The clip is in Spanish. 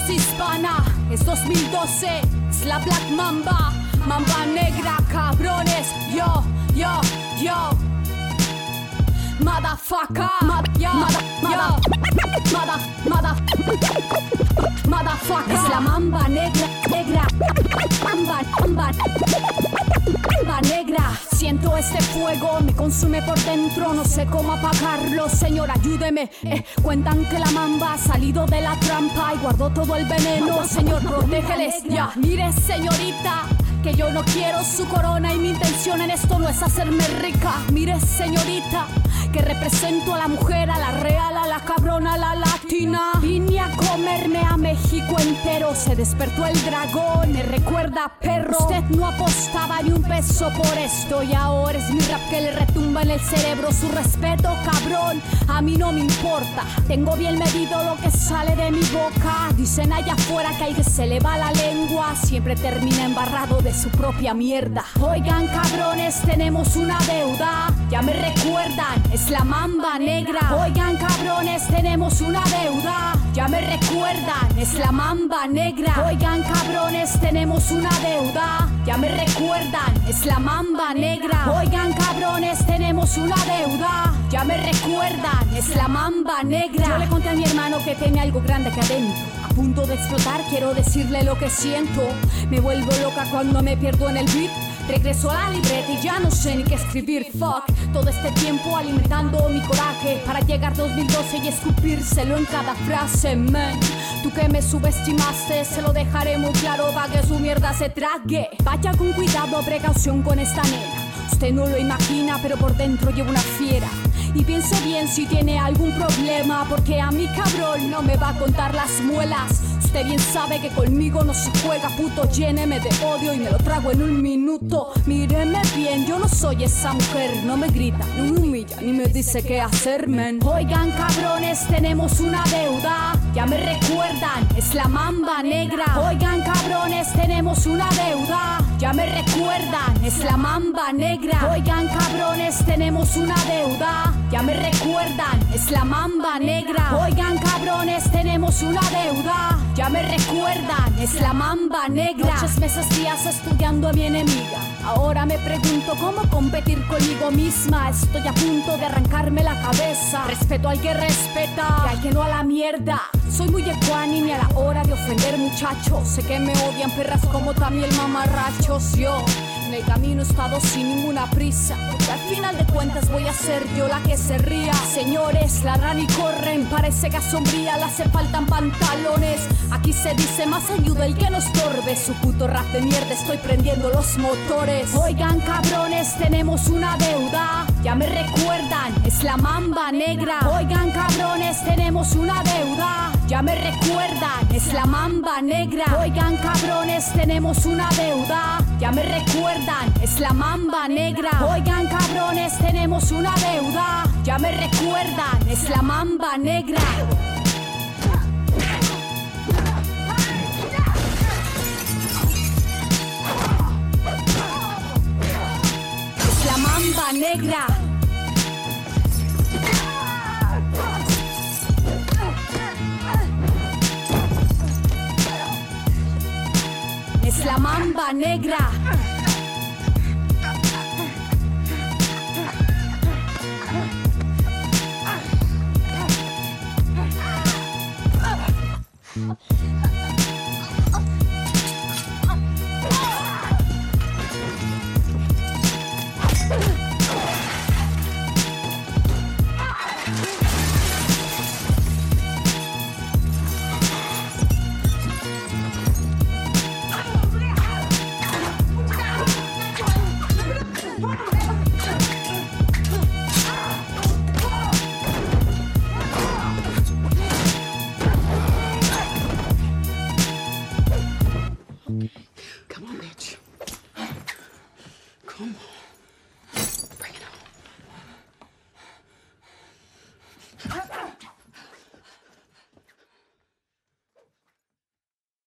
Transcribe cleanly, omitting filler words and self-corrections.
voz hispana. Es 2012, es la Black Mamba. Mamba negra, cabrones. Yo. Motherfucker. Motherfucker. Es la mamba negra. Mamba negra. Siento este fuego, me consume por dentro. No sé cómo apagarlo, señor, ayúdeme. Cuentan que la mamba ha salido de la trampa y guardó todo el veneno. Señor, protégeles. Ya, mire, señorita, que yo no quiero su corona y mi intención en esto no es hacerme rica. Mire, señorita, que represento a la mujer, a la real, a la cabrona, a la latina. Vine a comerme a México entero. Se despertó el dragón, me recuerda perro. Usted no apostaba ni un peso por esto y ahora es mi rap que le retumba en el cerebro. Su respeto, cabrón, a mí no me importa. Tengo bien medido lo que sale de mi boca. Dicen allá afuera que al que se le va la lengua siempre termina embarrado de su propia mierda. Oigan, cabrones, tenemos una deuda. Ya me recuerdan, es la mamba negra. Oigan, cabrones, tenemos una deuda. Ya me recuerdan, es la mamba negra. Oigan, cabrones, tenemos una deuda. Ya me recuerdan, es la mamba negra. Oigan, cabrones, tenemos una deuda. Ya me recuerdan, es la mamba negra. Yo le conté a mi hermano que tiene algo grande acá adentro. A punto de explotar, quiero decirle lo que siento. Me vuelvo loca cuando me pierdo en el beat. Regreso a la libreta y ya no sé ni qué escribir. Fuck, todo este tiempo alimentando mi coraje para llegar 2012 y escupírselo en cada frase, man. Tú que me subestimaste, se lo dejaré muy claro para que su mierda se trague. Vaya con cuidado, precaución con esta nena. Usted no lo imagina, pero por dentro lleva una fiera. Y piense bien si tiene algún problema, porque a mi cabrón no me va a contar las muelas. Usted bien sabe que conmigo no se juega, puto. Lléneme de odio y me lo trago en un minuto. Míreme bien, yo no soy esa mujer. No me grita, no me humilla, ni me dice qué hacer, men. Oigan, cabrones, tenemos una deuda. Ya me recuerdan, es la mamba negra. Oigan, cabrones, tenemos una deuda. Ya me recuerdan, es la mamba negra. Oigan, cabrones, tenemos una deuda. Ya me recuerdan, es la mamba negra. Oigan, cabrones, tenemos una deuda. Ya me recuerdan, es la mamba negra. Noches, meses, días estudiando a mi enemiga. Ahora me pregunto cómo competir conmigo misma. Estoy a punto de arrancarme la cabeza. Respeto al que respeta y al que no a la mierda. Soy muy ecuánime a la hora de ofender, muchachos. Sé que me odian perras como también mamarrachos. Yo en el camino he estado sin ninguna prisa, porque al final de cuentas voy a ser yo la que se ría. Señores, ladran y corren, parece que a sombría le hace faltan pantalones. Aquí se dice más ayuda el que no estorbe. Su puto rap de mierda, estoy prendiendo los motores. Oigan, cabrones, tenemos una deuda. Ya me recuerdan, es la mamba negra. Oigan, cabrones, tenemos una deuda. Ya me recuerdan, es la mamba negra. Oigan, cabrones, tenemos una deuda. Ya me recuerdan, es la mamba negra. Oigan, cabrones, tenemos una deuda. Ya me recuerdan, es la mamba negra. Es la mamba negra. Es la mamba negra. Come on, bitch. Come on.